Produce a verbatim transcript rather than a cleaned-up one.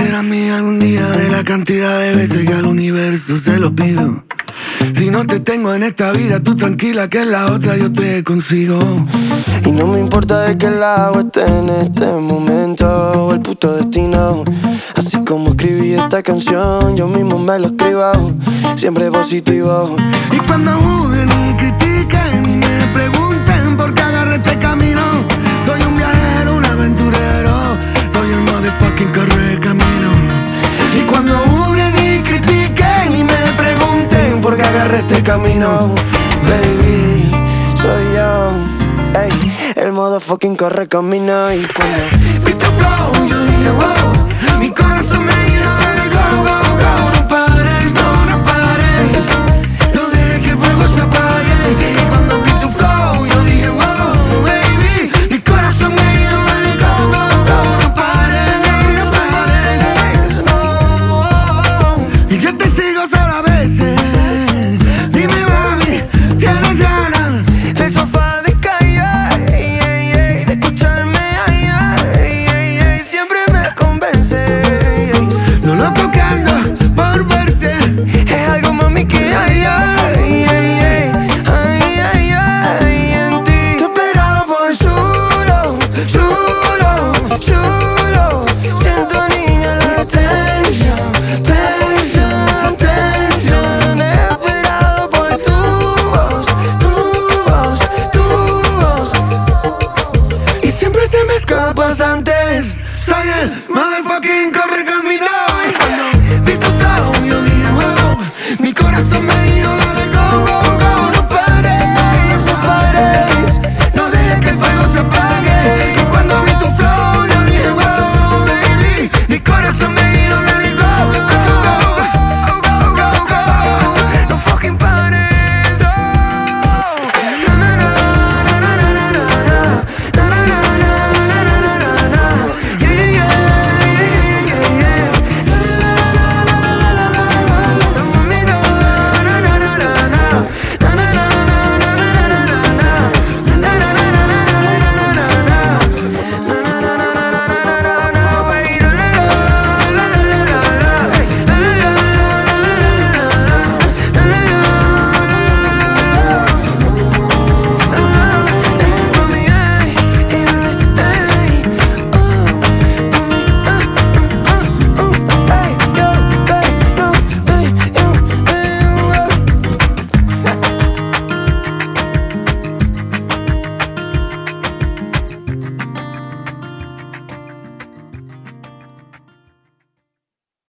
serás mía algún día de la cantidad de veces que al universo se lo pido. Si no te tengo en esta vida, tú tranquila que en la otra yo te consigo. Y no me importa de qué lado esté en este momento o el puto destino. Así como escribí esta canción, yo mismo me lo escribo, siempre positivo. Y cuando juzguen y critiquen y me pregunten por qué agarré este camino, soy un viajero, un aventurero, soy el motherfucking correcamino. Y cuando juzguen y critiquen y me pregunten por qué agarré este camino, baby, soy yo, ey, el motherfucking correcamino. Y cuando vi tu flow, yo dije wow, mi corazón me dijo dale go, go, go. No pares, no, no pares, no dejes que el fuego se apague. Y cuando vi tu flow, yo dije wow, baby, mi corazón me dijo dale go, go, go. No pares, no, no pares, no. Y yo te sigo solo a veces. Dime mami, ¿tienes ganas del sofá de calle, ey, ey, ey, de escucharme, ay, ay, ay, ay, siempre me convence, ey, ey. lo loco que ando por verte? Es algo, mami, que ay, ay, ay, ay, ay, ay, ay, en ti. Te he esperado por chulo, chulo, chulo. Siento, niña, la tensión, tensión, tensión. He esperado por tu voz, tu voz, tu voz. Y siempre se me escapas antes. Soy el motherfucking correcamino. Y cuando vi tu flow, yo dije wow, mi corazón me